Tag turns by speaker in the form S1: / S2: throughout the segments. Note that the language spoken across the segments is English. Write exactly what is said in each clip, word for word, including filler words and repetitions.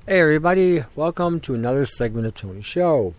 S1: Hey everybody, welcome to another segment of Tony Show.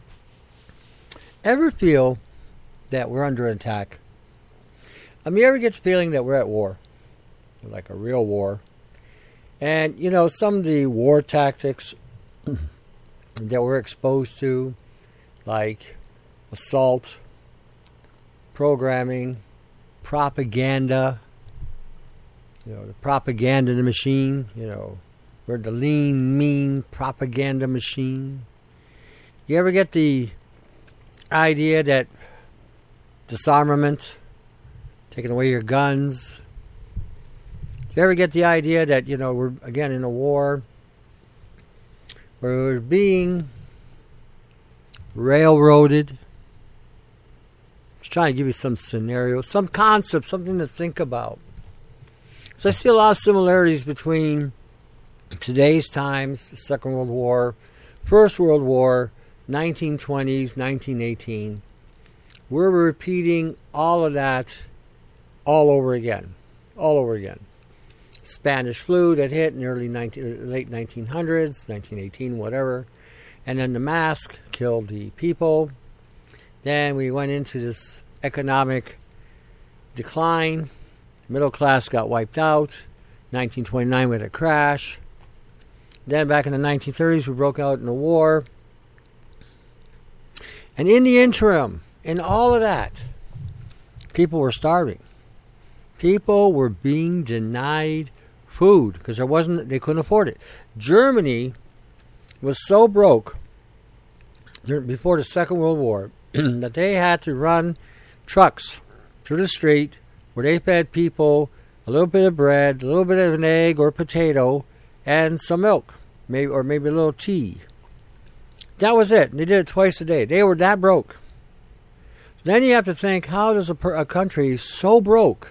S1: Ever feel that we're under attack? I mean, you ever get the feeling that we're at war? Like a real war. And, you know, some of the war tactics that we're exposed to, like assault, programming, propaganda, you know, the propaganda machine, you know, we're the lean, mean propaganda machine. You ever get the idea that disarmament, taking away your guns? You ever get the idea that, you know, we're, again, in a war where we're being railroaded? Just trying to give you some scenario, some concept, something to think about. So I see a lot of similarities between today's times, the Second World War, First World War, nineteen twenties, nineteen eighteen. We're repeating all of that all over again. All over again. Spanish flu that hit in the early nineteen, late nineteen hundreds, nineteen eighteen, whatever. And then the mask killed the people. Then we went into this economic decline. Middle class got wiped out. nineteen twenty-nine with a crash. Then back in the nineteen thirties, we broke out in a war. And in the interim, in all of that, people were starving. People were being denied food because there wasn't, they couldn't afford it. Germany was so broke before the Second World War that they had to run trucks through the street where they fed people a little bit of bread, a little bit of an egg or potato, and some milk, maybe or maybe a little tea. That was it. And they did it twice a day. They were that broke. Then you have to think, how does a, per, a country so broke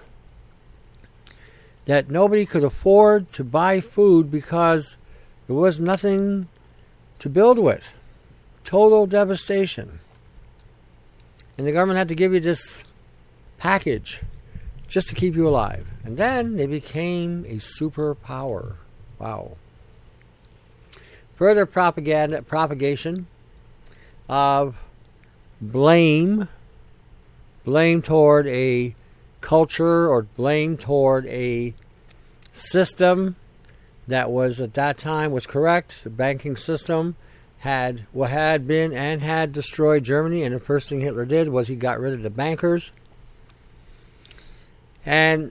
S1: that nobody could afford to buy food because there was nothing to build with? Total devastation. And the government had to give you this package just to keep you alive. And then they became a superpower. Wow. Further propaganda, propagation of blame, blame toward a culture or blame toward a system that was at that time was correct. The banking system had what had been and had destroyed Germany, and the first thing Hitler did was he got rid of the bankers. And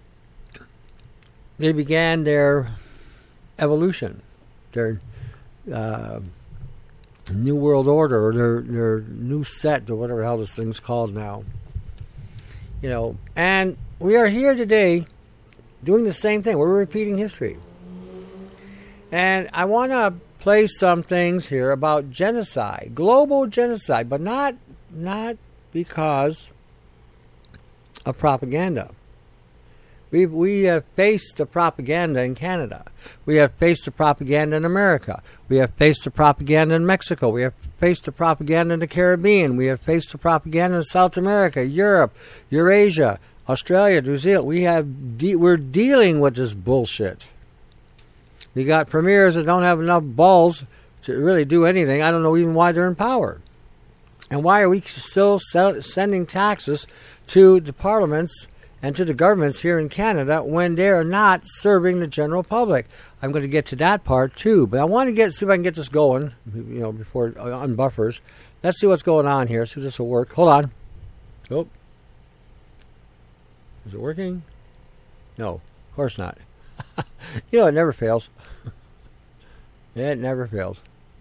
S1: they began their evolution, their uh, New World Order, or their, their new set, or whatever the hell this thing's called now. You know, and we are here today doing the same thing. We're repeating history. And I want to play some things here about genocide, global genocide, but not not because of propaganda. We we have faced the propaganda in Canada. We have faced the propaganda in America. We have faced the propaganda in Mexico. We have faced the propaganda in the Caribbean. We have faced the propaganda in South America, Europe, Eurasia, Australia, New Zealand. We have de- we're dealing with this bullshit. We got premiers that don't have enough balls to really do anything. I don't know even why they're in power. And why are we still sell- sending taxes to the parliaments and to the governments here in Canada when they are not serving the general public? I'm going to get to that part too, but I want to get see if I can get this going, you know, before it unbuffers. Let's see what's going on here. See if this will work. Hold on. Oh, is it working? No, of course not. You know, it never fails. It never fails.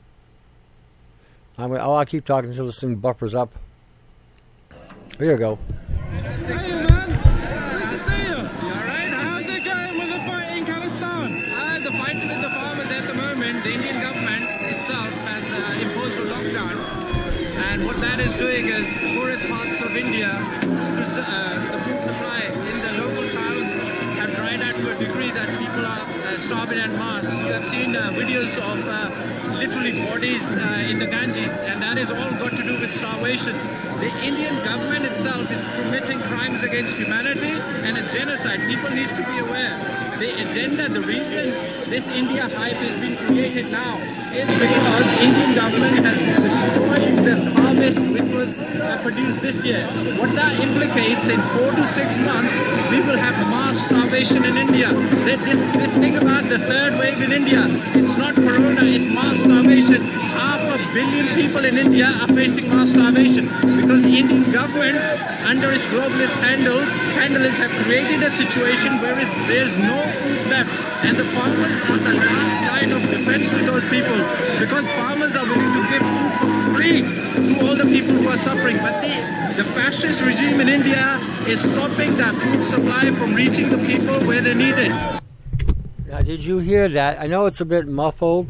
S1: I'm gonna, oh, I'll keep talking until this thing buffers up. Here you go.
S2: Hey man, nice to see you. You alright? How's it going with the fight in Khalistan?
S3: Uh, the fight with the farmers at the moment, the Indian government itself has uh, imposed a lockdown, and what that is doing is poorest parts of India, uh, the food supply in the local towns have dried out to a degree that people are uh, starving en masse. You have seen uh, videos of uh, literally bodies uh, in the Ganges, and that is all got to do with starvation. The Indian government itself is committing crimes against humanity and a genocide. People need to be aware. the agenda, the reason this India hype has been created now is because Indian government has destroyed the harvest which was uh, produced this year. What that implicates, in four to six months, we will have mass starvation in India. That this, this thing about the third wave in India, it's not corona, it's mass starvation. Half a billion people in India are facing mass starvation because the Indian government, under its globalist handles, handlers have created a situation where it's, there's no food left, and the farmers are the last line of defense to those people, because farmers are willing to give food for free to all the people who are suffering. But the, the fascist regime in India is stopping that food supply from reaching the people where they need it.
S1: Now, did you hear that? I know it's a bit muffled,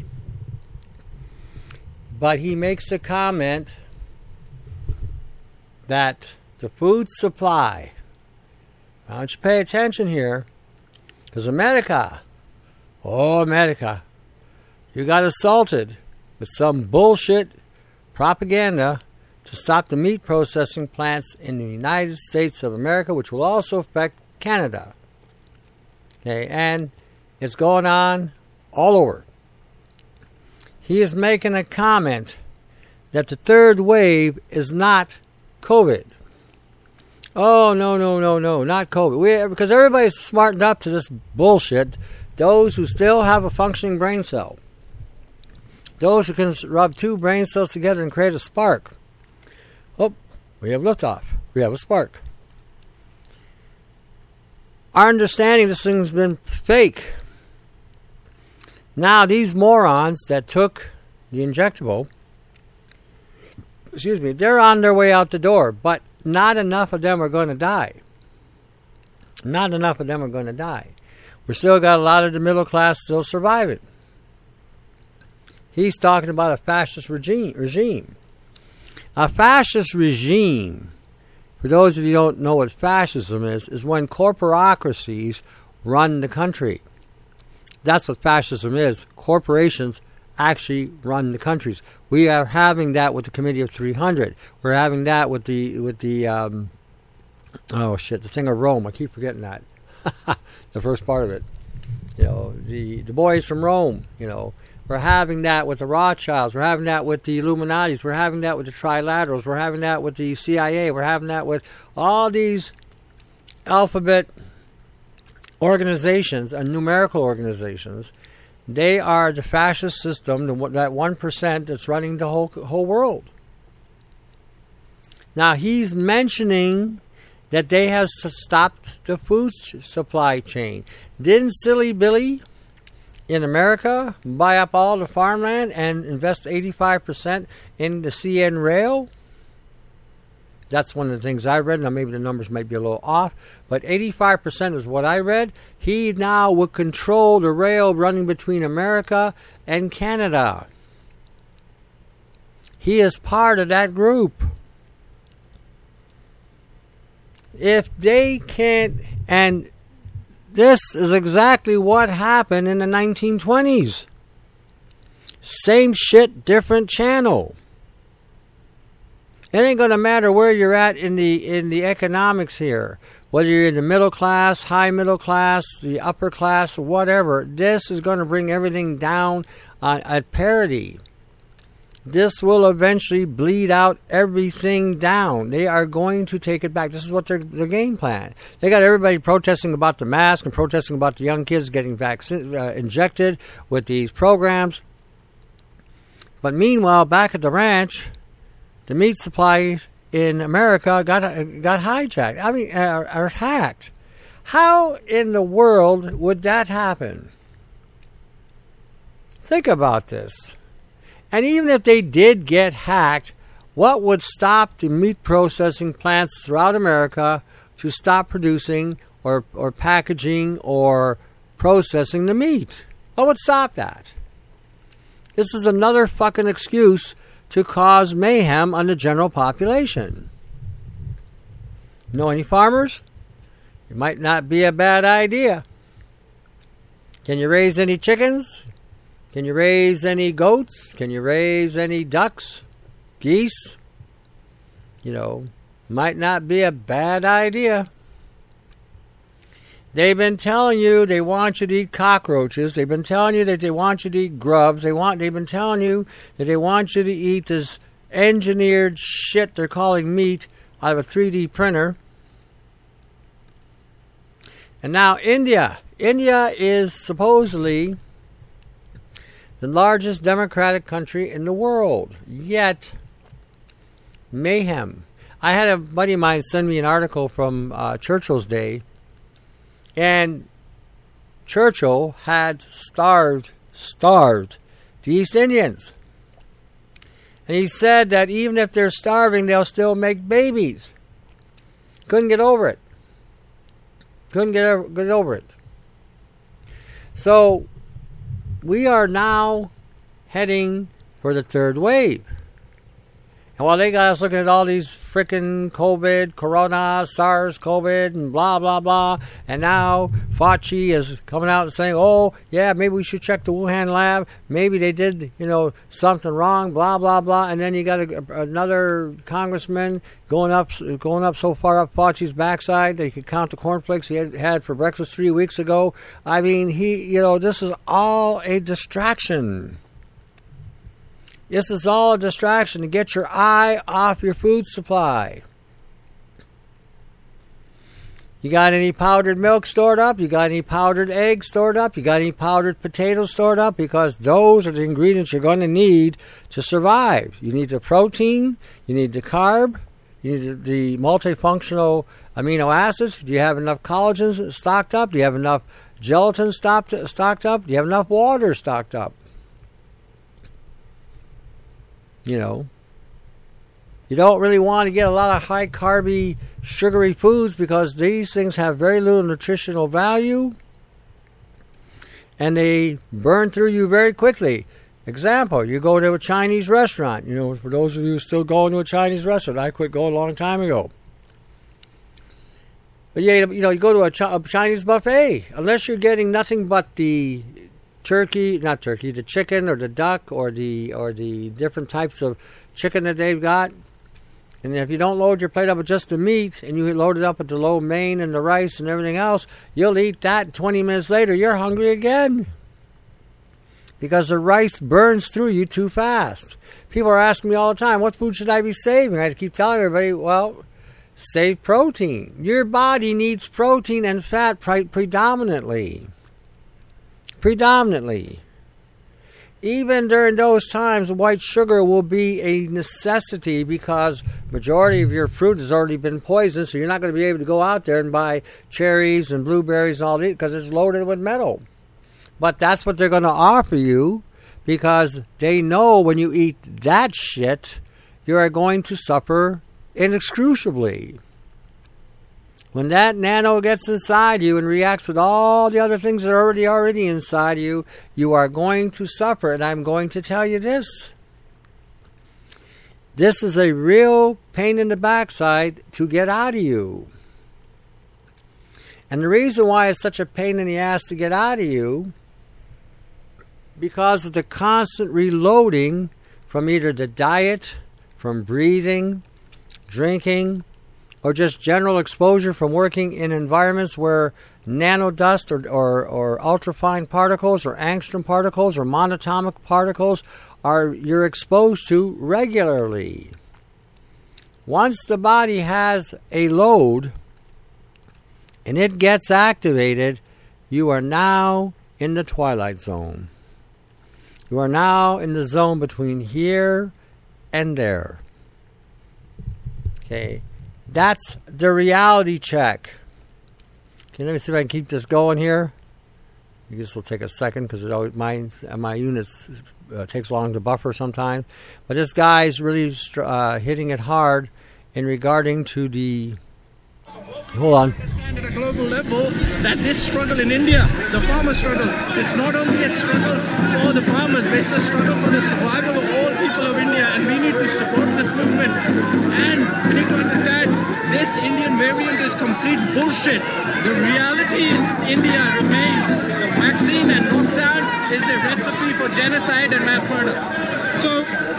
S1: but he makes a comment that the food supply, why don't you pay attention here, because America, oh America, you got assaulted with some bullshit propaganda to stop the meat processing plants in the United States of America, which will also affect Canada. Okay, and it's going on all over. He is making a comment that the third wave is not COVID. Oh, no, no, no, no, not COVID. We, because everybody's smartened up to this bullshit. Those who still have a functioning brain cell. Those who can rub two brain cells together and create a spark. Oh, we have liftoff. We have a spark. Our understanding of this thing's been fake. Now, these morons that took the injectable, excuse me, they're on their way out the door, but not enough of them are going to die. Not enough of them are going to die. We still got a lot of the middle class still surviving. He's talking about a fascist regime. regime. A fascist regime, for those of you who don't know what fascism is, is when corporocracies run the country. That's what fascism is. Corporations actually run the countries. We are having that with the Committee of three hundred. We're having that with the with the um, oh shit, the thing of Rome. I keep forgetting that. The first part of it. You know, the the boys from Rome. You know, we're having that with the Rothschilds. We're having that with the Illuminatis. We're having that with the Trilaterals. We're having that with the C I A. We're having that with all these alphabet organizations and numerical organizations. They are the fascist system, the, that one percent that's running the whole whole world. Now, he's mentioning that they have stopped the food supply chain. Didn't Silly Billy in America buy up all the farmland and invest eighty-five percent in the C N rail? That's one of the things I read. Now, maybe the numbers might be a little off, but eighty-five percent is what I read. He now would control the rail running between America and Canada. He is part of that group. If they can't, and this is exactly what happened in the nineteen twenties. Same shit, different channel. It ain't going to matter where you're at in the in the economics here. Whether you're in the middle class, high middle class, the upper class, whatever. This is going to bring everything down uh, at parity. This will eventually bleed out everything down. They are going to take it back. This is what their their game plan. They got everybody protesting about the mask and protesting about the young kids getting vaccine, uh, injected with these programs. But meanwhile, back at the ranch, the meat supply in America got got hijacked. I mean, uh, or hacked. How in the world would that happen? Think about this. And even if they did get hacked, what would stop the meat processing plants throughout America to stop producing or or packaging or processing the meat? What would stop that? This is another fucking excuse to cause mayhem on the general population. Know any farmers? It might not be a bad idea. Can you raise any chickens? Can you raise any goats? Can you raise any ducks? Geese? You know, might not be a bad idea. They've been telling you they want you to eat cockroaches. They've been telling you that they want you to eat grubs. They want. They've been telling you that they want you to eat this engineered shit they're calling meat out of a three D printer. And now India. India is supposedly the largest democratic country in the world. Yet, mayhem. I had a buddy of mine send me an article from uh, Churchill's day. And Churchill had starved, starved the East Indians. And he said that even if they're starving, they'll still make babies. Couldn't get over it. Couldn't get over, get over it. So, we are now heading for the third wave. And while they got us looking at all these frickin' COVID, Corona, SARS, COVID, and blah, blah, blah, and now Fauci is coming out and saying, oh, yeah, maybe we should check the Wuhan lab. Maybe they did, you know, something wrong, blah, blah, blah. And then you got a, another congressman going up going up so far up Fauci's backside that he could count the cornflakes he had, had for breakfast three weeks ago. I mean, he, you know, this is all a distraction. This is all a distraction to get your eye off your food supply. You got any powdered milk stored up? You got any powdered eggs stored up? You got any powdered potatoes stored up? Because those are the ingredients you're going to need to survive. You need the protein. You need the carb. You need the multifunctional amino acids. Do you have enough collagen stocked up? Do you have enough gelatin stocked, stocked up? Do you have enough water stocked up? You know, you don't really want to get a lot of high-carby, sugary foods because these things have very little nutritional value and they burn through you very quickly. Example, you go to a Chinese restaurant. You know, for those of you still going to a Chinese restaurant, I quit going a long time ago. But yeah, you know, you go to a, Ch- a Chinese buffet. Unless you're getting nothing but the turkey, not turkey, the chicken or the duck or the or the different types of chicken that they've got. And if you don't load your plate up with just the meat and you load it up with the lo mein and the rice and everything else, you'll eat that and twenty minutes later you're hungry again. Because the rice burns through you too fast. People are asking me all the time, what food should I be saving? I keep telling everybody, well, save protein. Your body needs protein and fat pre- predominantly. Predominantly. Even during those times, white sugar will be a necessity because majority of your fruit has already been poisoned, so you're not going to be able to go out there and buy cherries and blueberries and all that because it's loaded with metal. But that's what they're going to offer you because they know when you eat that shit, you are going to suffer inexcusably. When that nano gets inside you and reacts with all the other things that are already already inside you, you are going to suffer. And I'm going to tell you this. This is a real pain in the backside to get out of you. And the reason why it's such a pain in the ass to get out of you, because of the constant reloading from either the diet, from breathing, drinking, or just general exposure from working in environments where nanodust or, or, or ultrafine particles or angstrom particles or monatomic particles are you're exposed to regularly. Once the body has a load and it gets activated, you are now in the twilight zone. You are now in the zone between here and there. Okay. That's the reality check. Okay, let me see if I can keep this going here. I guess it'll take a second because my my units uh, takes long to buffer sometimes. But this guy's really uh, hitting it hard in regarding to the. Hold on.
S3: Understand at a global level that this struggle in India, the farmer struggle, it's not only a struggle for the farmers, but it's a struggle for the survival of all people of India, and we need to support this movement. And we need to understand this Indian variant is complete bullshit. The reality in India remains the vaccine and lockdown is a recipe for genocide and mass murder.
S2: So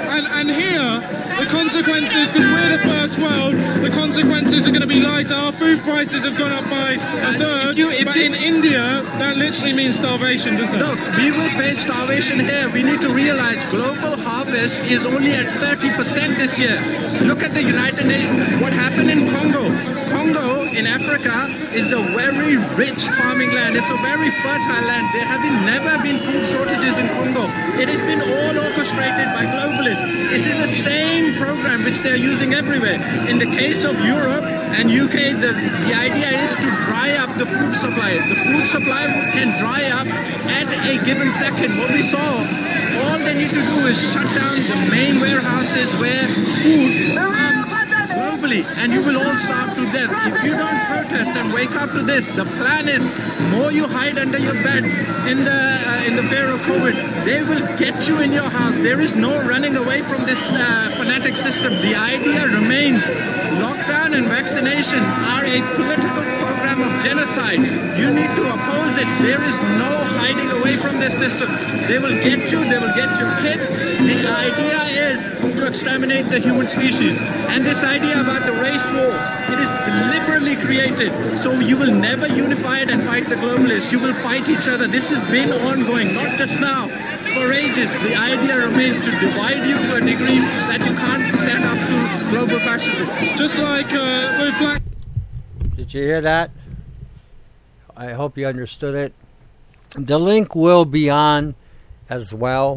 S2: And, and here, the consequences, because we're the first world, the consequences are going to be lighter. Our food prices have gone up by a third.
S3: If you- if
S2: but
S3: you-
S2: in India, that literally means starvation, doesn't it?
S3: Look, we will face starvation here. We need to realize global harvest is only at thirty percent this year. Look at the United Nations. What happened in Congo? Congo in Africa is a very rich farming land. It's a very fertile land. There have been, never been food shortages in Congo. It has been all orchestrated by globalists. This is the same program which they're using everywhere. In the case of Europe and U K, the, the idea is to dry up the food supply. The food supply can dry up at a given second. What we saw, all they need to do is shut down the main warehouses where food comes globally, and you will all starve to death. If you don't protest and wake up to this, the plan is more you hide under your bed in the uh, in the fear of COVID, they will get you in your house. There is no running away from this uh, fanatic system. The idea remains. Lockdown and vaccination are a political program of genocide. You need to oppose it. There is no hiding away from this system. They will get you, they will get your kids. The idea is to exterminate the human species. And this idea about the race war, it is deliberately created. So you will never unify it and fight the globalists. You will fight each other. This has been ongoing, not just now. For ages, the idea remains to divide you to a degree that you can't stand up to global fascism.
S2: Just like uh, with black...
S1: Did you hear that? I hope you understood it. The link will be on as well.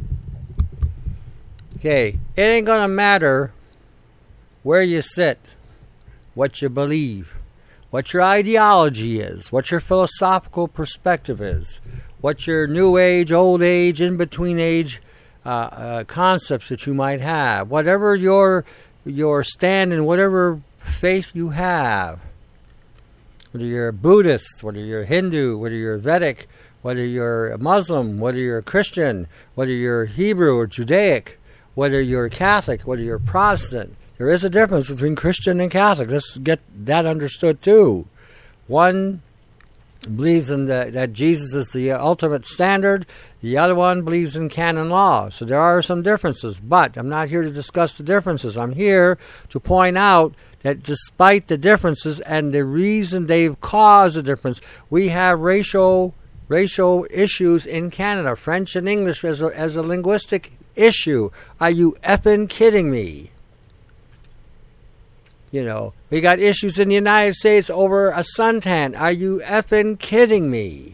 S1: Okay, it ain't gonna matter where you sit, what you believe, what your ideology is, what your philosophical perspective is, what your new age, old age, in-between age uh, uh, concepts that you might have, whatever your your stand in whatever faith you have, whether you're a Buddhist, whether you're a Hindu, whether you're Vedic, whether you're a Muslim, whether you're a Christian, whether you're Hebrew or Judaic, whether you're Catholic, whether you're Protestant. There is a difference between Christian and Catholic. Let's get that understood too. One believes in the, that Jesus is the ultimate standard. The other one believes in canon law. So there are some differences, but I'm not here to discuss the differences. I'm here to point out that despite the differences and the reason they've caused a difference, we have racial racial issues in Canada, French and English as a, as a linguistic issue. Are you effing kidding me? You know, we got issues in the United States over a suntan. Are you effing kidding me?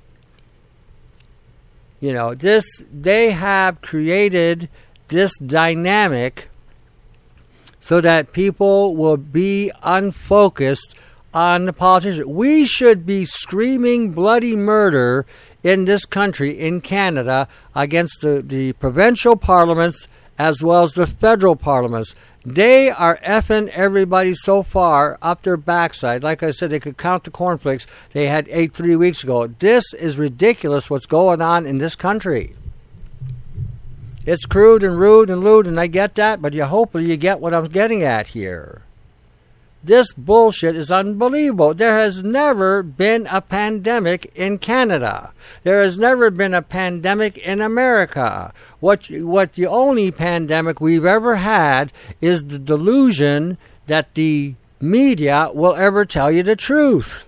S1: You know, this, they have created this dynamic so that people will be unfocused on the politicians. We should be screaming bloody murder in this country, in Canada, against the, the provincial parliaments as well as the federal parliaments. They are effing everybody so far up their backside. Like I said, they could count the cornflakes they had ate three weeks ago. This is ridiculous what's going on in this country. It's crude and rude and lewd, and I get that, but you hopefully you get what I'm getting at here. This bullshit is unbelievable. There has never been a pandemic in Canada. There has never been a pandemic in America. What what the only pandemic we've ever had is the delusion that the media will ever tell you the truth.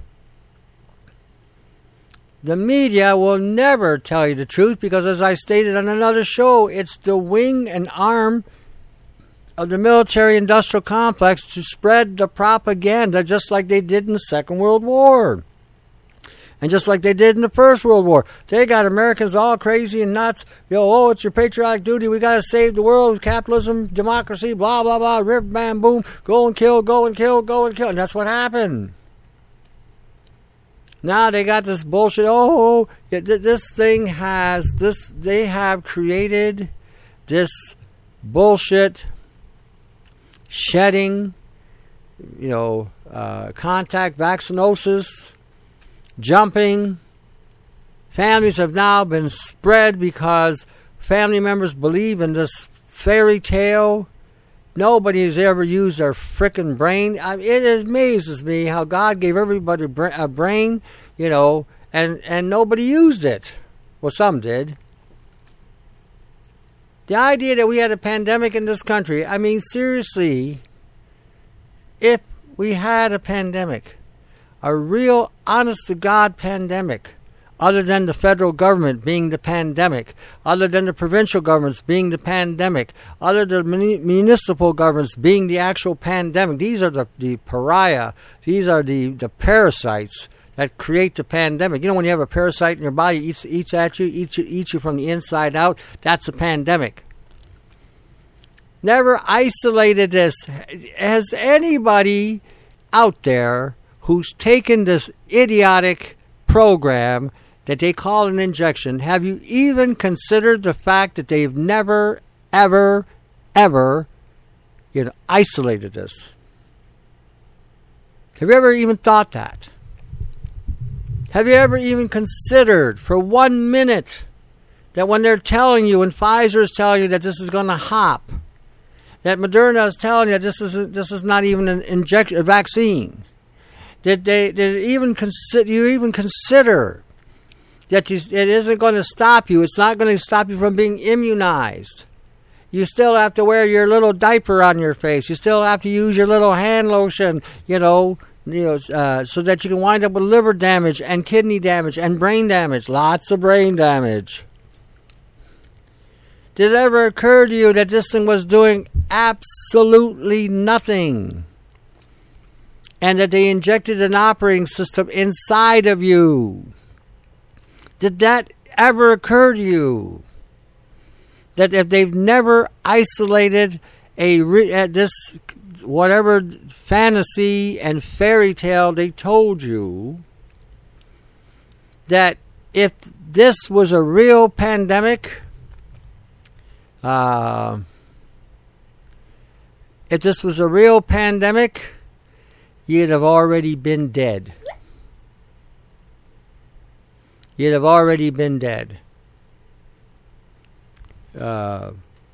S1: The media will never tell you the truth because, as I stated on another show, it's the wing and arm of the military-industrial complex to spread the propaganda just like they did in the Second World War. And just like they did in the First World War. They got Americans all crazy and nuts. You know, oh, it's your patriotic duty. We got to save the world. Capitalism, democracy, blah, blah, blah. Rip, bam, boom. Go and kill, go and kill, go and kill. And that's what happened. Now they got this bullshit. Oh, this thing has, this, they have created this bullshit shedding, you know, uh, contact vaccinosis, jumping. Families have now been spread because family members believe in this fairy tale. Nobody has ever used their frickin' brain. I mean, it amazes me how God gave everybody a brain, you know, and, and nobody used it. Well, some did. The idea that we had a pandemic in this country, I mean, seriously, if we had a pandemic, a real honest-to-God pandemic, other than the federal government being the pandemic, other than the provincial governments being the pandemic, other than the municipal governments being the actual pandemic, these are the, the pariah, these are the, the parasites that create the pandemic. You know, when you have a parasite in your body, eats, eats at you, eats you, eats you from the inside out, that's a pandemic. Never isolated this. Has anybody out there who's taken this idiotic program that they call an injection, have you even considered the fact that they've never, ever, ever, you know, isolated this? Have you ever even thought that? Have you ever even considered for one minute that when they're telling you, when Pfizer is telling you that this is going to hop, that Moderna is telling you that this is this is not even an injection, a vaccine, that they that even consider you even consider that you, it isn't going to stop you. It's not going to stop you from being immunized. You still have to wear your little diaper on your face. You still have to use your little hand lotion, you know. You know, uh, so that you can wind up with liver damage and kidney damage and brain damage. Lots of brain damage. Did it ever occur to you that this thing was doing absolutely nothing? And that they injected an operating system inside of you? Did that ever occur to you? That if they've never isolated a re- uh, this whatever fantasy and fairy tale they told you, that if this was a real pandemic, uh, if this was a real pandemic, you'd have already been dead. You'd have already been dead. Uh,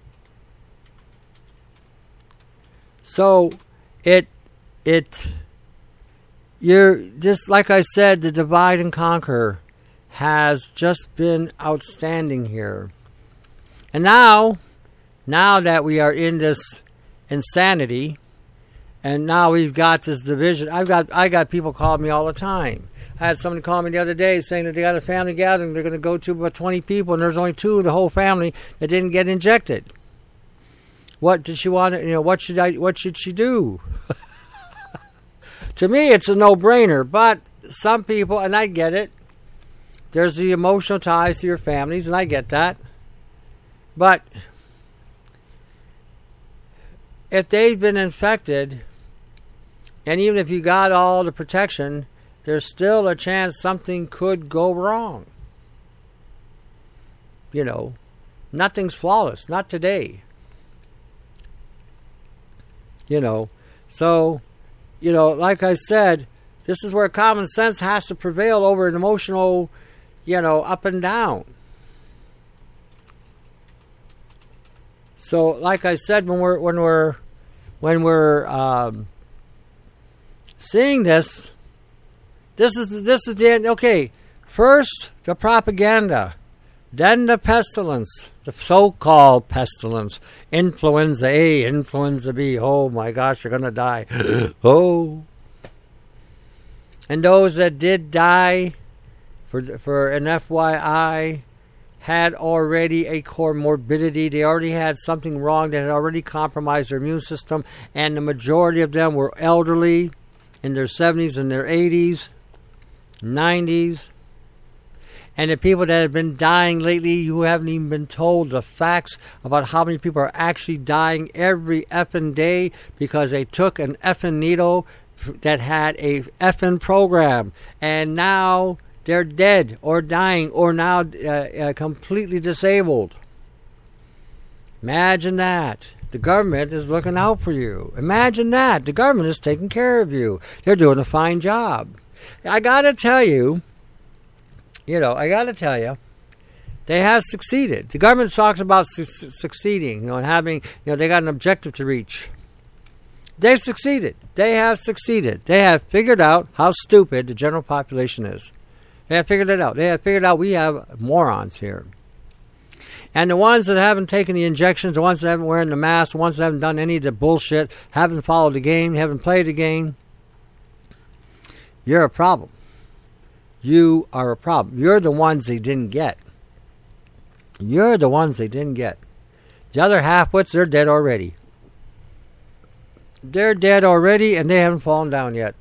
S1: so it it you're just like I said, the divide and conquer has just been outstanding here. And now, now that we are in this insanity, and now we've got this division, I've got I got people calling me all the time. I had somebody call me the other day saying that they got a family gathering they're going to go to about twenty people, and there's only two of the whole family that didn't get injected. What did she want? To, you know, what should I? What should she do? To me, it's a no-brainer. But some people, and I get it. There's the emotional ties to your families, and I get that. But if they've been infected, and even if you got all the protection, there's still a chance something could go wrong. You know, nothing's flawless. Not today. You know, so, you know, like I said, this is where common sense has to prevail over an emotional, you know, up and down. So, like I said, when we're when we're when we're um, seeing this, this is this is the end. Okay, first the propaganda, then the pestilence, the so-called pestilence, influenza A, influenza B. Oh my gosh, you're gonna die. Oh, and those that did die, for for an F Y I, had already a comorbidity. They already had something wrong that had already compromised their immune system, and the majority of them were elderly, in their seventies and their eighties, nineties. And the people that have been dying lately, you haven't even been told the facts about how many people are actually dying every effing day because they took an effing needle that had a effing program. And now they're dead or dying or now uh, uh, completely disabled. Imagine that. The government is looking out for you. Imagine that. The government is taking care of you. They're doing a fine job. I got to tell you, you know, I got to tell you, they have succeeded. The government talks about su- succeeding, you know, and having, you know, they got an objective to reach. They've succeeded. They have succeeded. They have figured out how stupid the general population is. They have figured it out. They have figured out we have morons here. And the ones that haven't taken the injections, the ones that haven't wearing the mask, the ones that haven't done any of the bullshit, haven't followed the game, haven't played the game, you're a problem. You are a problem. You're the ones they didn't get. You're the ones they didn't get. The other half-wits, they're dead already. They're dead already, and they haven't fallen down yet.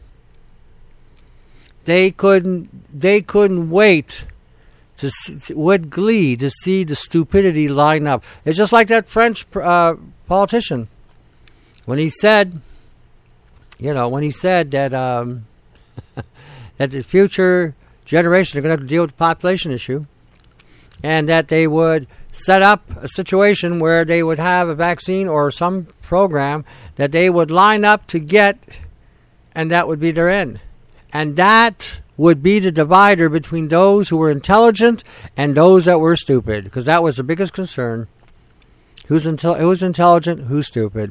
S1: They couldn't. They couldn't wait to see, with glee to see the stupidity line up. It's just like that French uh, politician when he said, you know, when he said that um, that the future generations are going to have to deal with the population issue, and that they would set up a situation where they would have a vaccine or some program that they would line up to get, and that would be their end. And that would be the divider between those who were intelligent and those that were stupid, because that was the biggest concern. Who's, intel- who's intelligent, who's stupid?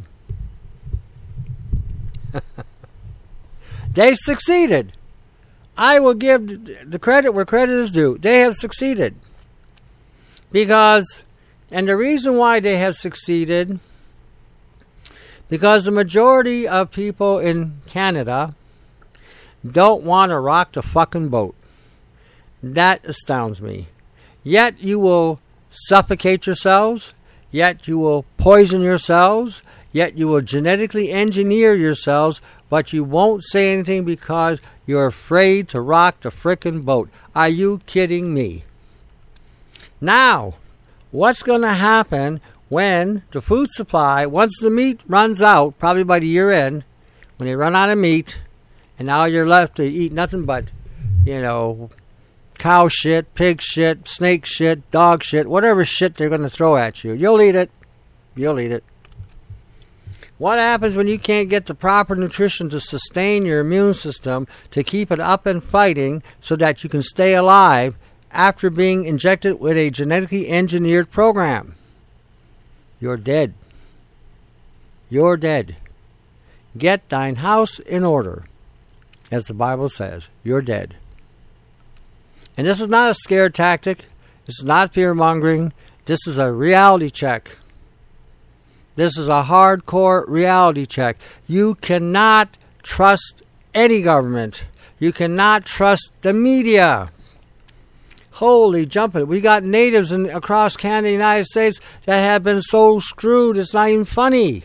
S1: They succeeded. I will give the credit where credit is due. They have succeeded. Because, and the reason why they have succeeded, because the majority of people in Canada don't want to rock the fucking boat. That astounds me. Yet you will suffocate yourselves, yet you will poison yourselves, yet you will genetically engineer yourselves, but you won't say anything because you're afraid to rock the frickin' boat. Are you kidding me? Now, what's going to happen when the food supply, once the meat runs out, probably by the year end, when they run out of meat, and now you're left to eat nothing but, you know, cow shit, pig shit, snake shit, dog shit, whatever shit they're going to throw at you. You'll eat it. You'll eat it. What happens when you can't get the proper nutrition to sustain your immune system, to keep it up and fighting so that you can stay alive after being injected with a genetically engineered program? You're dead. You're dead. Get thine house in order, as the Bible says. You're dead. And this is not a scare tactic. This is not fear-mongering. This is a reality check. This is a hardcore reality check. You cannot trust any government. You cannot trust the media. Holy jumping. We got natives in, across Canada and the United States that have been so screwed it's not even funny.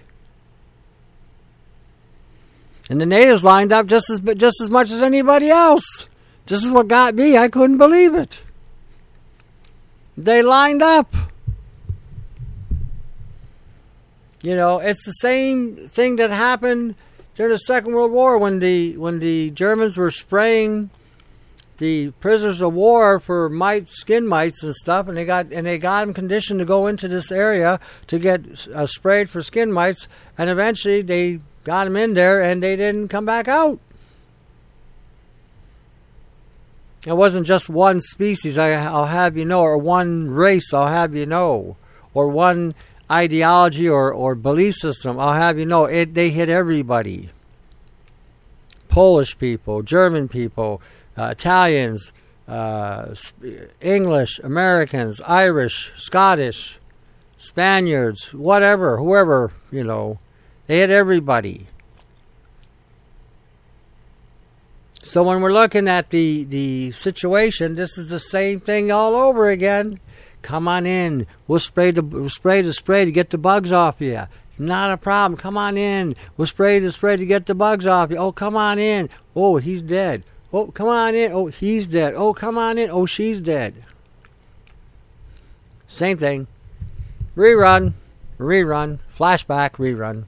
S1: And the natives lined up just as just as much as anybody else. This is what got me. I couldn't believe it. They lined up. You know, it's the same thing that happened during the Second World War when the when the Germans were spraying the prisoners of war for mites, skin mites and stuff, and they got and they got them conditioned to go into this area to get uh, sprayed for skin mites, and eventually they got them in there and they didn't come back out. It wasn't just one species, I, I'll have you know, or one race, I'll have you know, or one ideology or, or belief system, I'll have you know, it they hit everybody. Polish people, German people, uh, Italians, uh, English, Americans, Irish, Scottish, Spaniards, whatever, whoever, you know, they hit everybody. So when we're looking at the, the situation, this is the same thing all over again. Come on in. We'll spray the we'll spray the spray to get the bugs off you. Not a problem. Come on in. We'll spray the spray to get the bugs off you. Oh, come on in. Oh, he's dead. Oh, come on in. Oh, he's dead. Oh, come on in. Oh, she's dead. Same thing. Rerun. Rerun. Flashback. Rerun.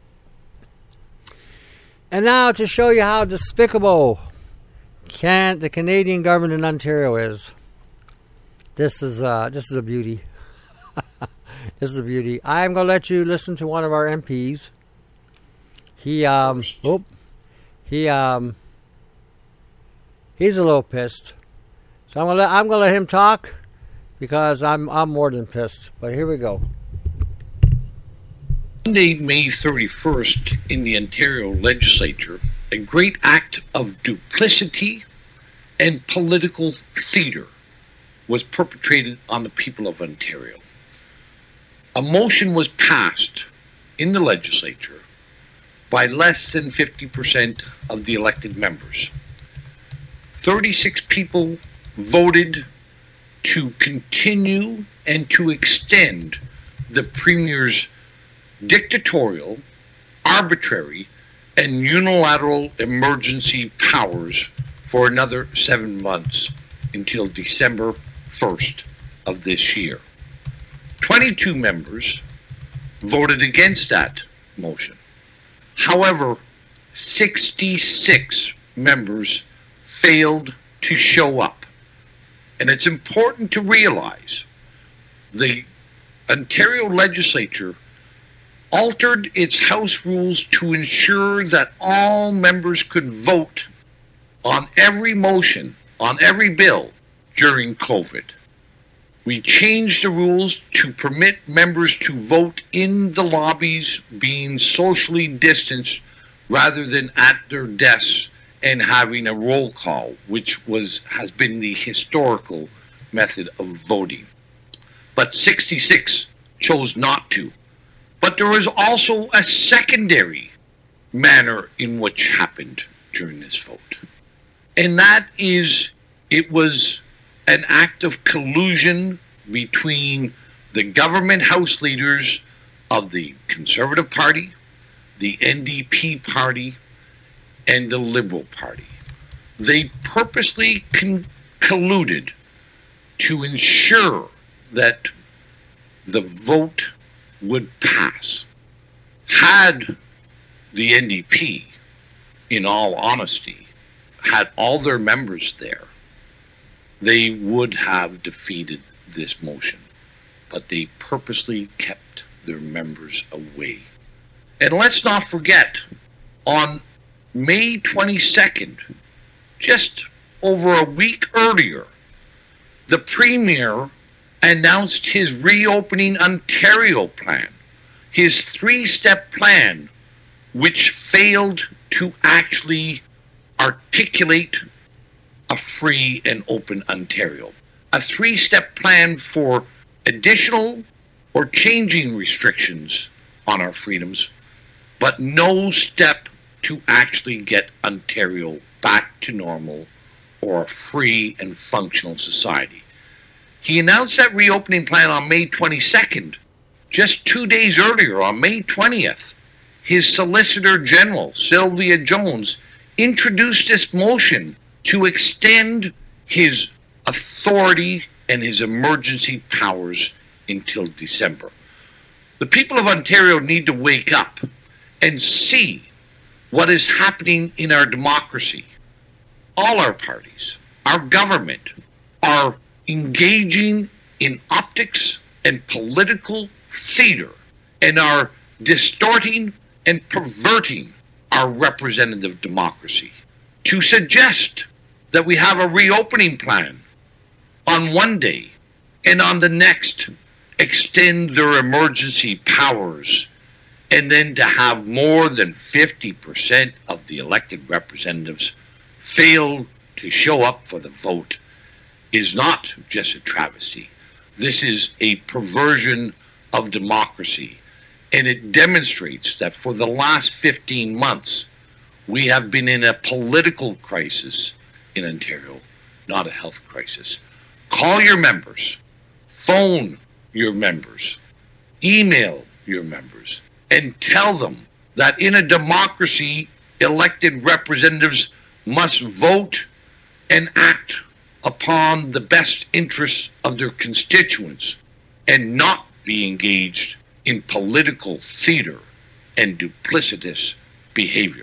S1: And now to show you how despicable can the Canadian government in Ontario is. This is uh, this is a beauty. This is a beauty. I'm going to let you listen to one of our M Ps. He um, oh, he um, he's a little pissed. So I'm going to let, I'm going to let him talk because I'm I'm more than pissed. But here we go.
S4: Monday, May thirty-first, in the Ontario Legislature, a great act of duplicity and political theater was perpetrated on the people of Ontario. A motion was passed in the legislature by less than fifty percent of the elected members. thirty-six people voted to continue and to extend the Premier's dictatorial, arbitrary, and unilateral emergency powers for another seven months until December first of this year. twenty-two members voted against that motion. However, sixty-six members failed to show up. And it's important to realize the Ontario legislature altered its House rules to ensure that all members could vote on every motion, on every bill during COVID. We changed the rules to permit members to vote in the lobbies, being socially distanced rather than at their desks and having a roll call, which was has been the historical method of voting. But sixty-six chose not to. But there was also a secondary manner in which happened during this vote. And that is, it was an act of collusion between the government House leaders of the Conservative Party, the N D P Party, and the Liberal Party. They purposely con- colluded to ensure that the vote would pass. Had the N D P, in all honesty, had all their members there, they would have defeated this motion. But they purposely kept their members away. And let's not forget, on May twenty-second, just over a week earlier, the Premier announced his Reopening Ontario plan, his three-step plan, which failed to actually articulate a free and open Ontario. A three-step plan for additional or changing restrictions on our freedoms, but no step to actually get Ontario back to normal or a free and functional society. He announced that reopening plan on May twenty-second. Just two days earlier, on May twentieth, his Solicitor General, Sylvia Jones, introduced this motion to extend his authority and his emergency powers until December. The people of Ontario need to wake up and see what is happening in our democracy. All our parties, our government, are engaging in optics and political theater and are distorting and perverting our representative democracy. To suggest that we have a reopening plan on one day and on the next extend their emergency powers, and then to have more than fifty percent of the elected representatives fail to show up for the vote is not just a travesty. This is a perversion of democracy, and it demonstrates that for the last fifteen months, we have been in a political crisis in Ontario, not a health crisis. Call your members, phone your members, email your members, and tell them that in a democracy, elected representatives must vote and act upon the best interests of their constituents and not be engaged in political theater and duplicitous behavior.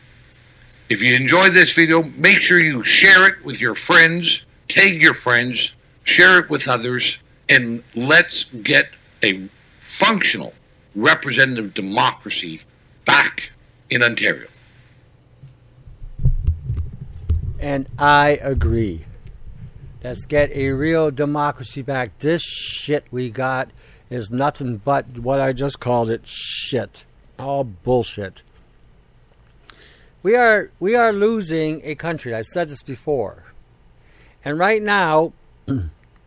S4: If you enjoyed this video, make sure you share it with your friends, tag your friends, share it with others, and let's get a functional representative democracy back in Ontario.
S1: And I agree. Let's get a real democracy back. This shit we got is nothing but what I just called it, shit. All bullshit. We are we are losing a country. I said this before. And right now,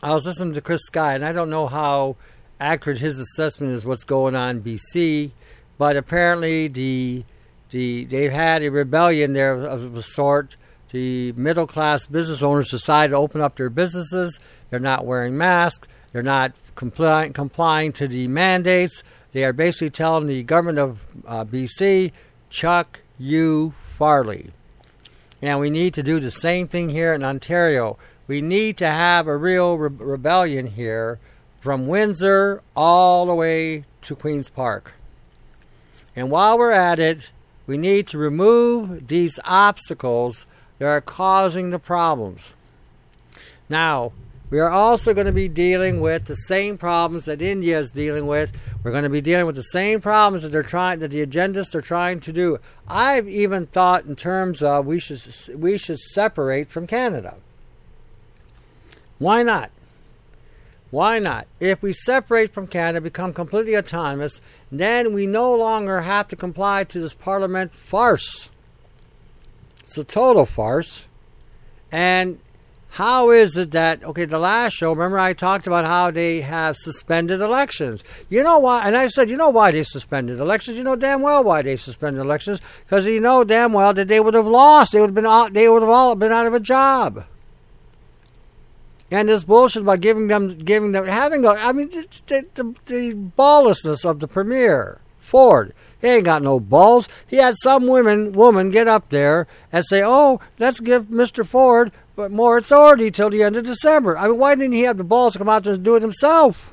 S1: I was listening to Chris Sky, and I don't know how accurate his assessment is what's going on in B C, but apparently the the they've had a rebellion there of a sort. The middle-class business owners decided to open up their businesses. They're not wearing masks. They're not complying, complying to the mandates. They are basically telling the government of uh, B C, chuck you Farley. And we need to do the same thing here in Ontario. We need to have a real re- rebellion here from Windsor all the way to Queen's Park. And while we're at it, we need to remove these obstacles that are causing the problems. Now, we are also going to be dealing with the same problems that India is dealing with. We're going to be dealing with the same problems that they're trying, that the agendists are trying to do. I've even thought in terms of we should we should separate from Canada. Why not? Why not? If we separate from Canada, become completely autonomous, then we no longer have to comply to this Parliament farce. It's a total farce. And how is it that, okay, the last show, remember I talked about how they have suspended elections. You know why? And I said, you know why they suspended elections? You know damn well why they suspended elections. Because you know damn well that they would have lost. They would have been out, they would have all been out of a job. And this bullshit about giving them, giving them, having a, I mean, the, the, the balllessness of the Premier, Ford. He ain't got no balls. He had some women, woman get up there and say, oh, let's give Mister Ford but more authority till the end of December. I mean, why didn't he have the balls to come out there and do it himself?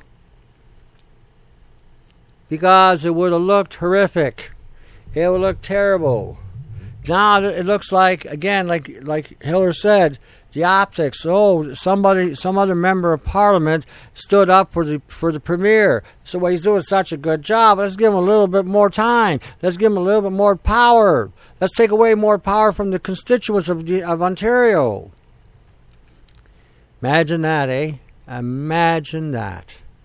S1: Because it would have looked horrific. It would look terrible. Now it looks like, again, like like Hiller said, the optics. Oh, somebody, some other member of Parliament stood up for the for the Premier. So well, he's doing such a good job. Let's give him a little bit more time. Let's give him a little bit more power. Let's take away more power from the constituents of the, of Ontario. Imagine that, eh? Imagine that.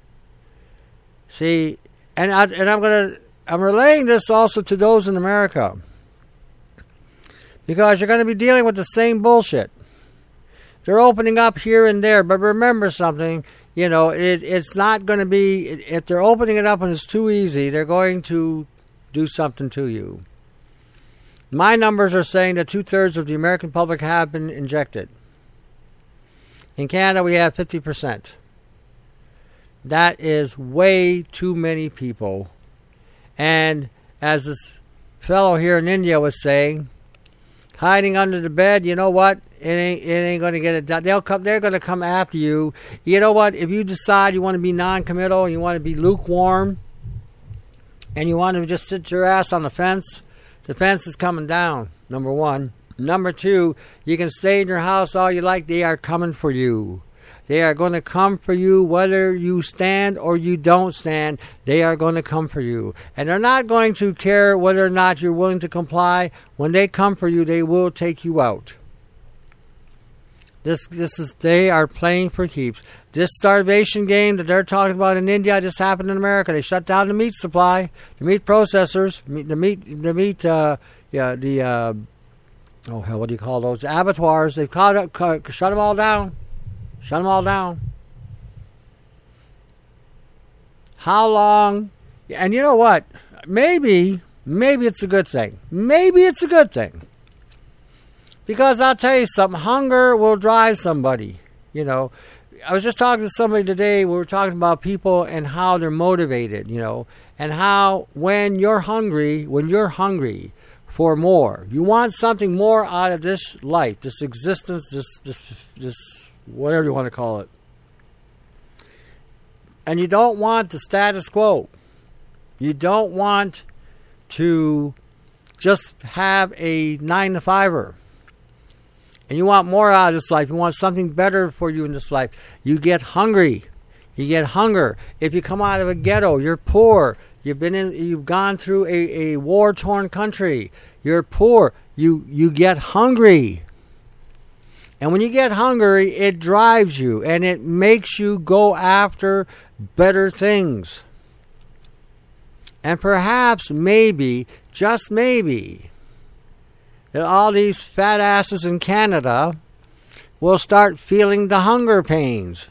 S1: See, and I, and I'm gonna I'm relaying this also to those in America, because you're going to be dealing with the same bullshit. They're opening up here and there, but remember something. You know, it, it's not going to be, if they're opening it up and it's too easy, they're going to do something to you. My numbers are saying that two-thirds of the American public have been injected. In Canada, we have fifty percent. That is way too many people. And as this fellow here in India was saying, hiding under the bed, you know what? It ain't, it ain't going to get it done. They'll come, they're going to come after you. You know what? If you decide you want to be non-committal and you want to be lukewarm and you want to just sit your ass on the fence, the fence is coming down, number one. Number two, you can stay in your house all you like. They are coming for you. They are going to come for you whether you stand or you don't stand. They are going to come for you. And they're not going to care whether or not you're willing to comply. When they come for you, they will take you out. This this is they are playing for keeps. This starvation game that they're talking about in India just happened in America. They shut down the meat supply, the meat processors, the meat, the meat, uh, yeah, the uh, oh hell, what do you call those? The abattoirs. They've caught, cut, shut them all down. Shut them all down. How long? And you know what? Maybe, maybe it's a good thing. Maybe it's a good thing. Because I'll tell you something, hunger will drive somebody. You know, I was just talking to somebody today, we were talking about people and how they're motivated, you know, and how when you're hungry, when you're hungry for more, you want something more out of this life, this existence, this, this, this, whatever you want to call it. And you don't want the status quo. You don't want to just have a nine to fiver. And you want more out of this life. You want something better for you in this life. You get hungry. You get hunger. If you come out of a ghetto, you're poor. You've been in. You've gone through a, a war-torn country. You're poor. You you get hungry. And when you get hungry, it drives you and it makes you go after better things. And perhaps, maybe, just maybe, that all these fat asses in Canada will start feeling the hunger pains.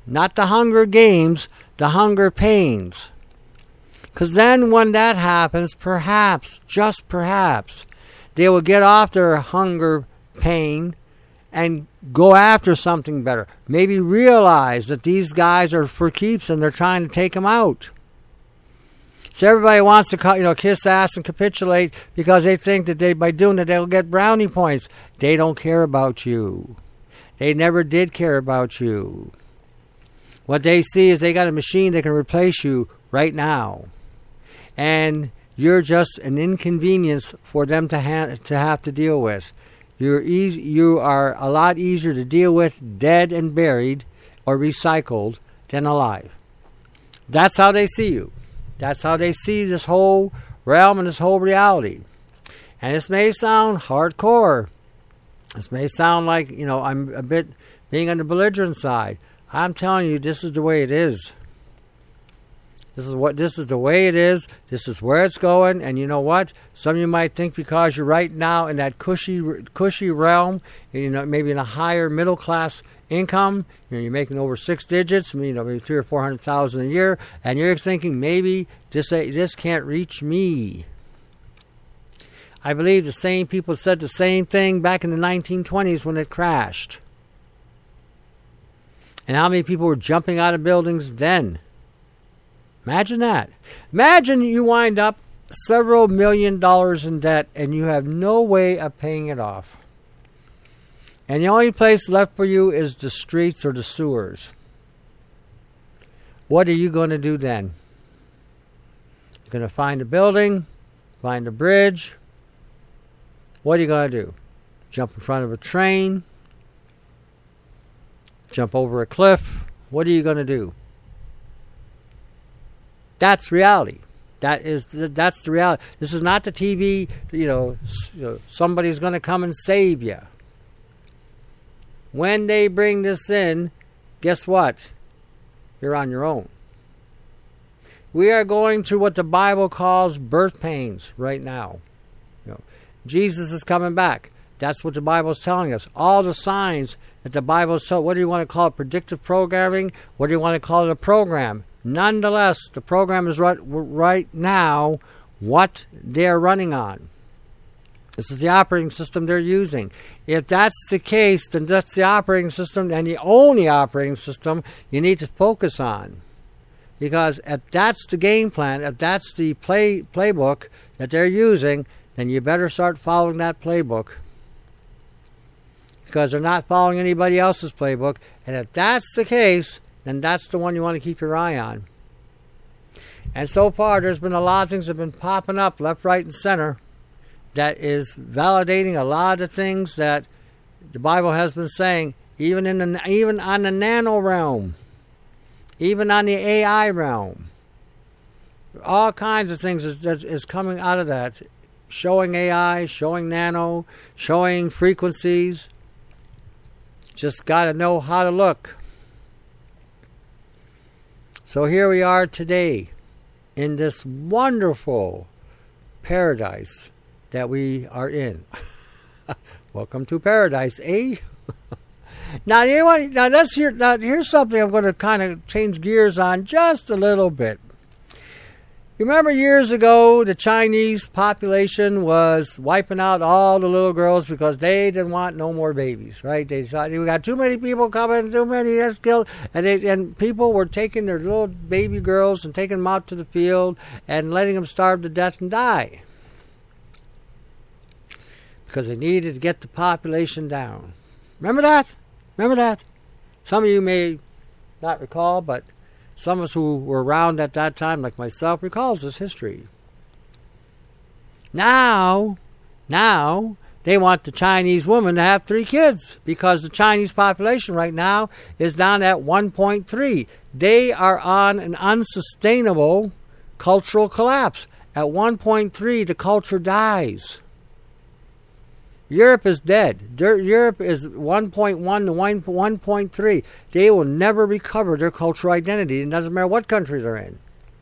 S1: not the Hunger Games, the hunger pains. Because then when that happens, perhaps, just perhaps, they will get off their hunger pain and go after something better. Maybe realize that these guys are for keeps and they're trying to take them out. So everybody wants to, you know, kiss ass and capitulate because they think that they, by doing it, they'll get brownie points. They don't care about you. They never did care about you. What they see is they got a machine that can replace you right now. And you're just an inconvenience for them to, ha- to have to deal with. You're easy, you are a lot easier to deal with dead and buried or recycled than alive. That's how they see you. That's how they see this whole realm and this whole reality. And this may sound hardcore. This may sound like, you know, I'm a bit being on the belligerent side. I'm telling you, this is the way it is. This is what this is the way it is. This is where it's going. And you know what? Some of you might think because you're right now in that cushy, cushy realm, you know, maybe in a higher middle class income, you know, you're making over six digits, you know, maybe three or four hundred thousand a year, and you're thinking maybe this this can't reach me. I believe the same people said the same thing back in the nineteen twenties when it crashed. And how many people were jumping out of buildings then? Imagine that. Imagine you wind up several million dollars in debt and you have no way of paying it off. And the only place left for you is the streets or the sewers. What are you going to do then? You're going to find a building, find a bridge. What are you going to do? Jump in front of a train? Jump over a cliff? What are you going to do? That's reality. That is that's the reality. This is not the T V. You know, you know somebody's going to come and save you. When they bring this in, guess what? You're on your own. We are going through what the Bible calls birth pains right now. You know, Jesus is coming back. That's what the Bible is telling us. All the signs that the Bible is telling. What do you want to call it? Predictive programming? What do you want to call it? A program? Nonetheless, the program is right, right now what they're running on. This is the operating system they're using. If that's the case, then that's the operating system and the only operating system you need to focus on. Because if that's the game plan, if that's the play playbook that they're using, then you better start following that playbook. Because they're not following anybody else's playbook. And if that's the case, then that's the one you want to keep your eye on. And so far, there's been a lot of things that have been popping up left, right, and center that is validating a lot of the things that the Bible has been saying, even in the, even on the nano realm, even on the A I realm. All kinds of things is, is coming out of that, showing A I, showing nano, showing frequencies. Just got to know how to look. So here we are today in this wonderful paradise that we are in. Welcome to paradise, eh? Now, you know, now let's hear. Now, here's something I'm going to kind of change gears on just a little bit. You remember years ago, the Chinese population was wiping out all the little girls because they didn't want no more babies, right? They thought we got too many people coming, too many that's killed, and they, and people were taking their little baby girls and taking them out to the field and letting them starve to death and die because they needed to get the population down. Remember that? Remember that? Some of you may not recall, but some of us who were around at that time, like myself, recalls this history. Now, now, they want the Chinese woman to have three kids because the Chinese population right now is down at one point three. They are on an unsustainable cultural collapse. At one point three, the culture dies. Europe is dead. Europe is one point one to one point three. They will never recover their cultural identity. It doesn't matter what country they're in.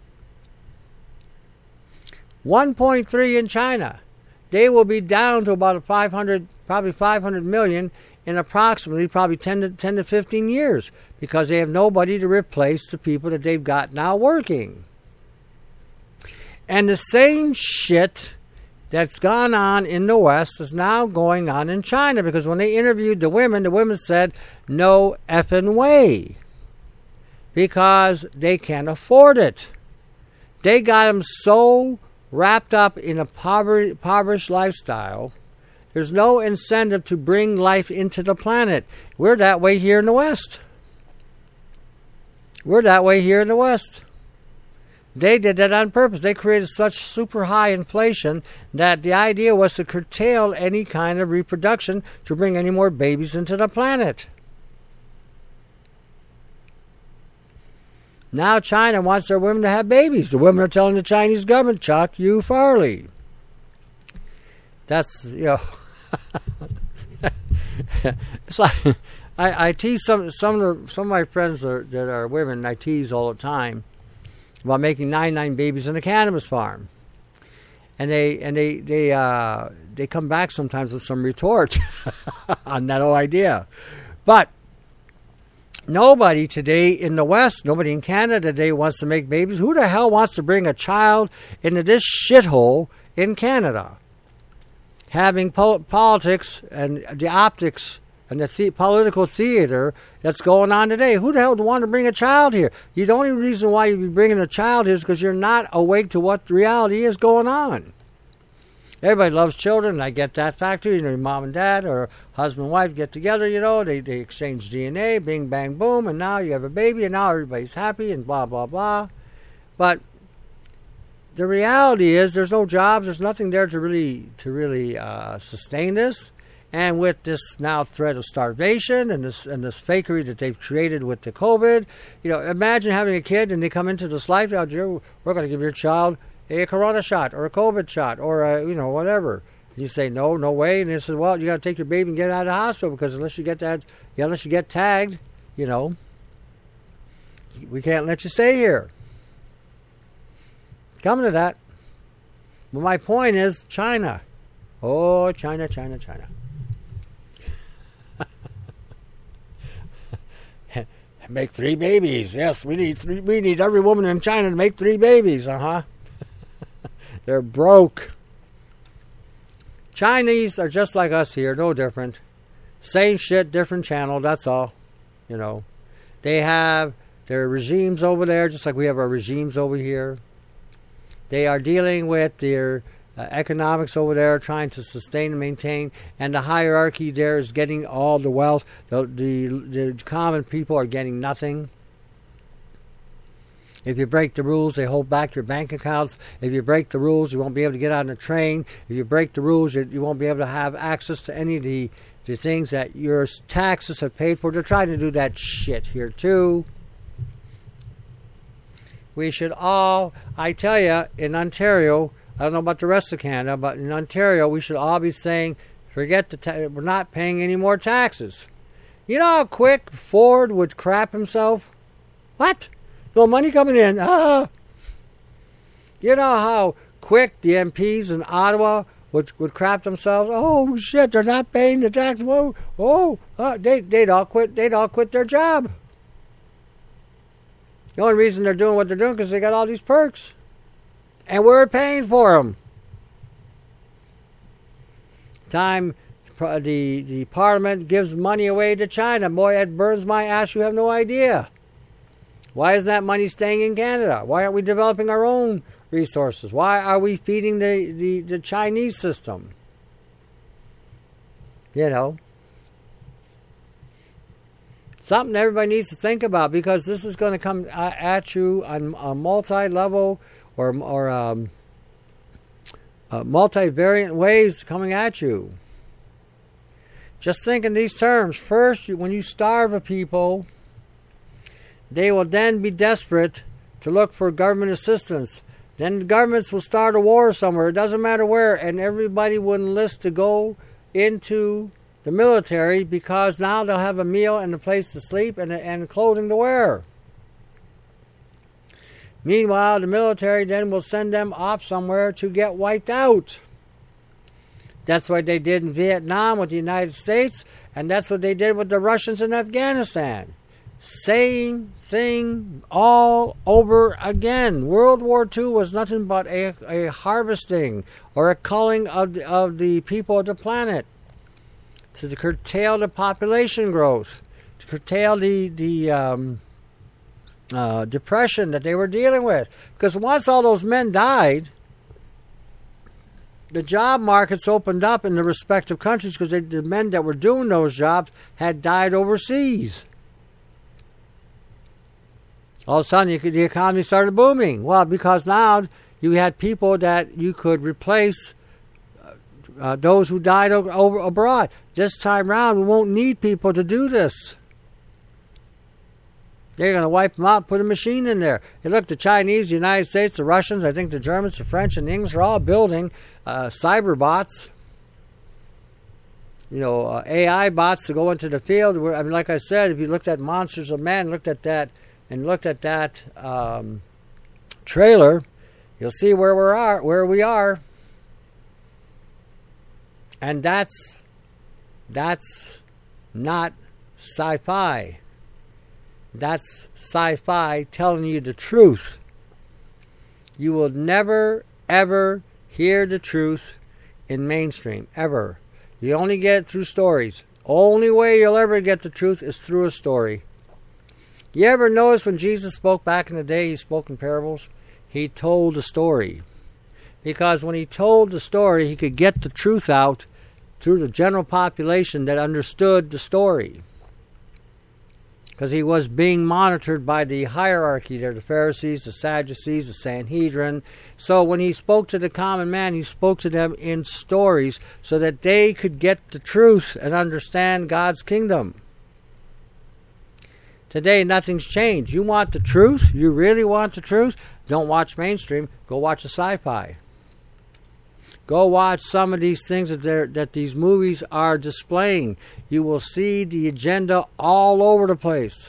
S1: one point three in China. They will be down to about five hundred, probably five hundred million in approximately probably ten to, ten to fifteen years because they have nobody to replace the people that they've got now working. And the same shit that's gone on in the West is now going on in China because when they interviewed the women, the women said, no effing way. Because they can't afford it. They got them so wrapped up in a pover- impoverished lifestyle, there's no incentive to bring life into the planet. We're that way here in the West. We're that way here in the West. They did that on purpose. They created such super high inflation that the idea was to curtail any kind of reproduction to bring any more babies into the planet. Now China wants their women to have babies. The women are telling the Chinese government, Chuck U. Farley. That's, you know... it's like... I, I tease some some of the, some of my friends that are, that are women, I tease all the time about making ninety-nine babies in a cannabis farm. And they and they they uh, they come back sometimes with some retort on that whole idea. But nobody today in the West, nobody in Canada today wants to make babies. Who the hell wants to bring a child into this shithole in Canada? Having po- politics and the optics and the, the political theater that's going on today. Who the hell would want to bring a child here? The only reason why you'd be bringing a child here is because you're not awake to what the reality is going on. Everybody loves children, and I get that factor. You know, your mom and dad or husband and wife get together, you know, they, they exchange D N A, bing, bang, boom, and now you have a baby, and now everybody's happy, and blah, blah, blah. But the reality is there's no jobs, there's nothing there to really to really uh, sustain this. And with this now threat of starvation and this and this fakery that they've created with the COVID, you know, imagine having a kid and they come into this life, oh, we're going to give your child a corona shot or a COVID shot or a, you know, whatever. And you say, no, no way. And they say, well, you got to take your baby and get out of the hospital because unless you get that, yeah, unless you get tagged, you know, we can't let you stay here. Coming to that. But my point is China. Oh, China, China, China. Make three babies. Yes, we need three. We need every woman in China to make three babies. Uh huh. They're broke. Chinese are just like us here, no different. Same shit, different channel. That's all. You know, they have their regimes over there, just like we have our regimes over here. They are dealing with their uh, economics over there, trying to sustain and maintain, and the hierarchy there is getting all the wealth. The, the, the common people are getting nothing. If you break the rules, they hold back your bank accounts. If you break the rules, you won't be able to get on the train. If you break the rules, you, you won't be able to have access to any of the, the things that your taxes have paid for. They're trying to do that shit here too. We should all, I tell you, in Ontario, I don't know about the rest of Canada, but in Ontario, we should all be saying, forget the, ta- we're not paying any more taxes. You know how quick Ford would crap himself? What? No money coming in. Ah! You know how quick the M Ps in Ottawa would, would crap themselves? Oh, shit, they're not paying the tax. Whoa, oh, uh, they, they'd all quit, they'd all quit their job. The only reason they're doing what they're doing is because they got all these perks. And we're paying for them. Time the, the Parliament gives money away to China. Boy, it burns my ass. You have no idea. Why is that money staying in Canada? Why aren't we developing our own resources? Why are we feeding the, the, the Chinese system? You know. Something everybody needs to think about because this is going to come at you on a multi-level or or um, uh, multi-variant ways coming at you. Just think in these terms. First, when you starve a people, they will then be desperate to look for government assistance. Then the governments will start a war somewhere. It doesn't matter where. And everybody will enlist to go into the military because now they'll have a meal and a place to sleep and, and clothing to wear. Meanwhile, the military then will send them off somewhere to get wiped out. That's what they did in Vietnam with the United States, And that's what they did with the Russians in Afghanistan. Same thing all over again. World War Two was nothing but a, a harvesting or a culling of the, of the people of the planet to curtail the population growth, to curtail the, the um, uh, depression that they were dealing with. Because once all those men died, the job markets opened up in the respective countries because the men that were doing those jobs had died overseas. All of a sudden, you could, the economy started booming. Well, because now you had people that you could replace uh, those who died over, over abroad. This time around, we won't need people to do this. They're going to wipe them out, put a machine in there. And look, the Chinese, the United States, the Russians, I think the Germans, the French, and the English are all building uh, cyber bots. You know, uh, A I bots to go into the field. I mean, like I said, if you looked at Monsters of Men, looked at that, and looked at that um, trailer, you'll see where we are. Where we are, and that's that's not sci-fi. That's sci-fi telling you the truth. You will never ever hear the truth in mainstream ever. You only get it through stories. Only way you'll ever get the truth is through a story. You ever notice when Jesus spoke back in the day, he spoke in parables? He told a story. Because when he told the story, he could get the truth out through the general population that understood the story. Because he was being monitored by the hierarchy there, the Pharisees, the Sadducees, the Sanhedrin. So when he spoke to the common man, he spoke to them in stories so that they could get the truth and understand God's kingdom. Today, nothing's changed. You want the truth? You really want the truth? Don't watch mainstream. Go watch a sci-fi. Go watch some of these things that, that these movies are displaying. You will see the agenda all over the place.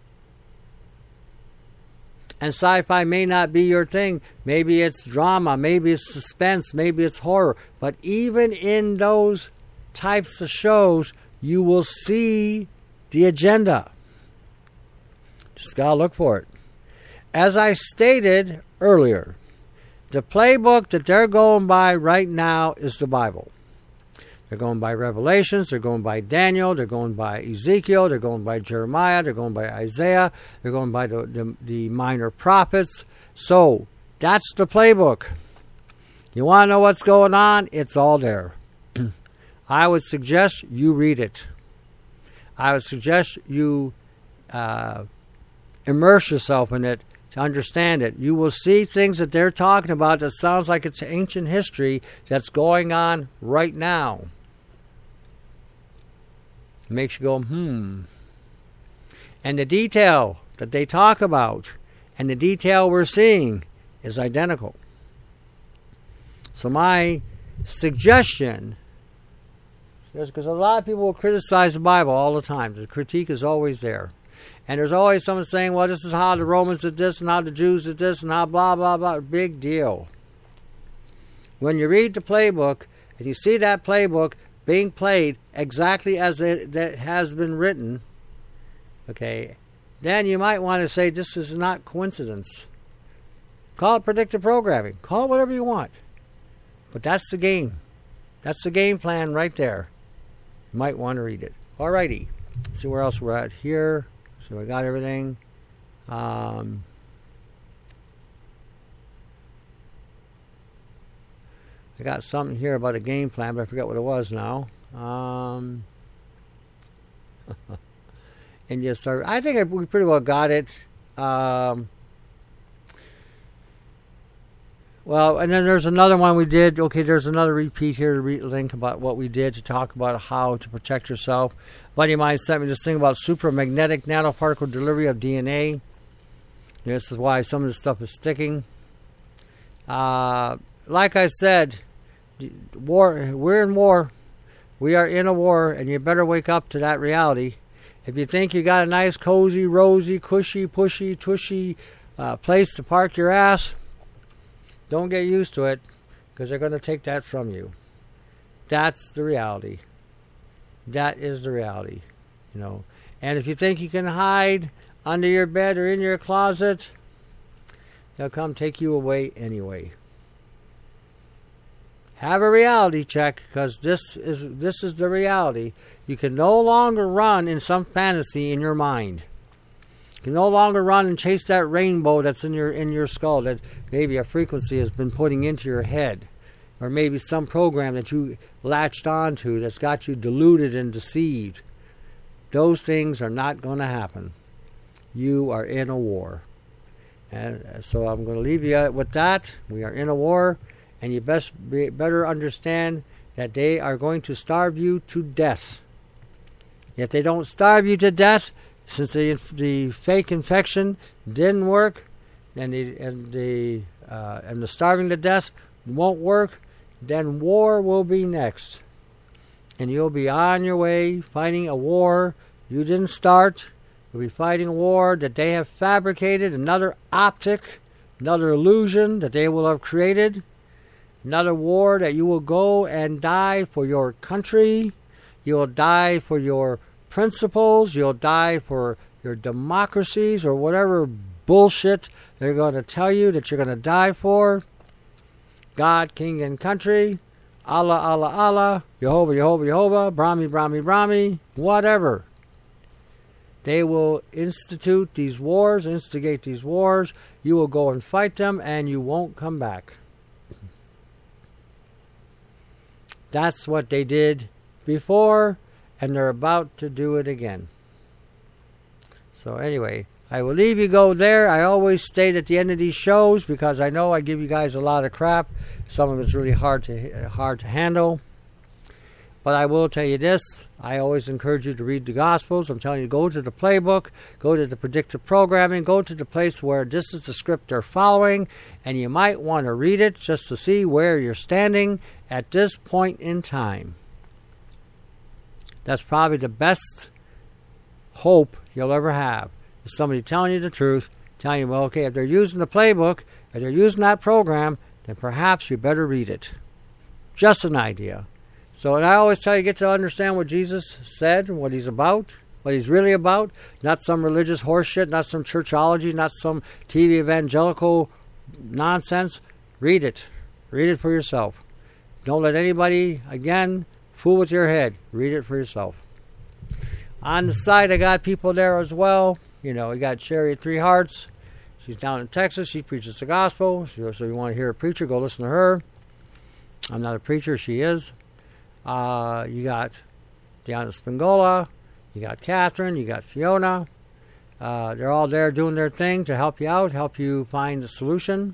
S1: And sci-fi may not be your thing. Maybe it's drama. Maybe it's suspense. Maybe it's horror. But even in those types of shows, you will see the agenda. Just got to look for it. As I stated earlier, the playbook that they're going by right now is the Bible. They're going by Revelations, they're going by Daniel, they're going by Ezekiel, they're going by Jeremiah, they're going by Isaiah, they're going by the, the, the minor prophets. So, that's the playbook. You want to know what's going on? It's all there. I would suggest you read it. I would suggest you uh, immerse yourself in it to understand it. You will see things that they're talking about that sounds like it's ancient history that's going on right now. It makes you go, hmm. And the detail that they talk about and the detail we're seeing is identical. So my suggestion, because a lot of people will criticize the Bible all the time. The critique is always there. And there's always someone saying, well, this is how the Romans did this, and how the Jews did this, and how blah, blah, blah. Big deal. When you read the playbook, and you see that playbook being played exactly as it that has been written, okay, then you might want to say this is not coincidence. Call it predictive programming. Call it whatever you want. But that's the game. That's the game plan right there. You might want to read it. All righty. Let's see where else we're at here. So I got everything. Um, I got something here about a game plan, but I forget what it was now. Um, and yes, sir, I think I, we pretty well got it. Um, well, and then there's another one we did. Okay, there's another repeat here to re- link about what we did to talk about how to protect yourself. A buddy of mine sent me this thing about supramagnetic nanoparticle delivery of D N A. This is why some of this stuff is sticking. Uh, like I said, war. We're in war. We are in a war, and you better wake up to that reality. If you think you got a nice, cozy, rosy, cushy, pushy, tushy uh, place to park your ass, don't get used to it, because they're going to take that from you. That's the reality. That is the reality, you know. And if you think you can hide under your bed or in your closet, they'll come take you away anyway. Have a reality check, because this is this is the reality. You can no longer run in some fantasy in your mind. You can no longer run and chase that rainbow that's in your in your skull that maybe a frequency has been putting into your head, or maybe some program that you latched onto that's got you deluded and deceived. Those things are not going to happen. You are in a war. And so I'm going to leave you with that. We are in a war, and you best be, better understand that they are going to starve you to death. If they don't starve you to death, since the the fake infection didn't work, and the and the uh, and the starving to death won't work, then war will be next, and you'll be on your way fighting a war you didn't start. You'll be fighting a war that they have fabricated, another optic, another illusion that they will have created, another war that you will go and die for your country. You will die for your principles. You'll die for your democracies or whatever bullshit they're going to tell you that you're going to die for. God, King, and country. Allah, Allah, Allah. Jehovah, Jehovah, Jehovah. Brahmi, Brahmi, Brahmi. Whatever. They will institute these wars, instigate these wars. You will go and fight them, and you won't come back. That's what they did before, and they're about to do it again. So anyway, I will leave you go there. I always state at the end of these shows, because I know I give you guys a lot of crap. Some of it's really hard to hard to handle. But I will tell you this. I always encourage you to read the Gospels. I'm telling you, go to the playbook, go to the predictive programming, go to the place where this is the script they're following, and you might want to read it just to see where you're standing at this point in time. That's probably the best hope you'll ever have. Is somebody telling you the truth, telling you, well, okay, if they're using the playbook, if they're using that program, then perhaps you better read it. Just an idea. So, and I always tell you, get to understand what Jesus said, what he's about, what he's really about. Not some religious horseshit, not some churchology, not some T V evangelical nonsense. Read it. Read it for yourself. Don't let anybody, again, fool with your head. Read it for yourself. On the side, I got people there as well. You know, we got Sherry at Three Hearts. She's down in Texas. She preaches the gospel. So if you want to hear a preacher, go listen to her. I'm not a preacher. She is. Uh, you got Deanna Spingola, you got Catherine, you got Fiona. Uh, they're all there doing their thing to help you out, help you find the solution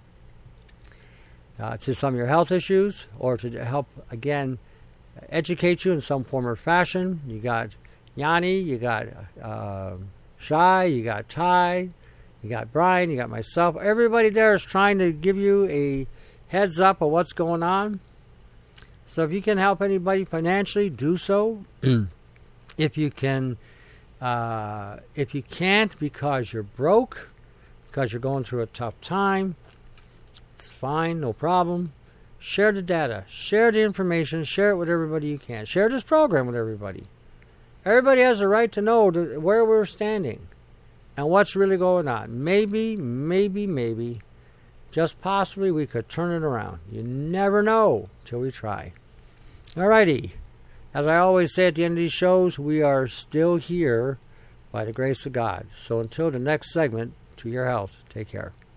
S1: uh, to some of your health issues, or to help, again, educate you in some form or fashion. You got Yanni, you got uh, Shai, you got Ty, you got Brian, you got myself. Everybody there is trying to give you a heads up of what's going on. So if you can help anybody financially, do so. If you can, uh, if you can't because you're broke, because you're going through a tough time, it's fine, no problem. Share the data, share the information, share it with everybody you can. Share this program with everybody. Everybody has a right to know to, where we're standing and what's really going on. Maybe, maybe, maybe, just possibly we could turn it around. You never know till we try. Alrighty. As I always say at the end of these shows, we are still here by the grace of God. So until the next segment, to your health, take care.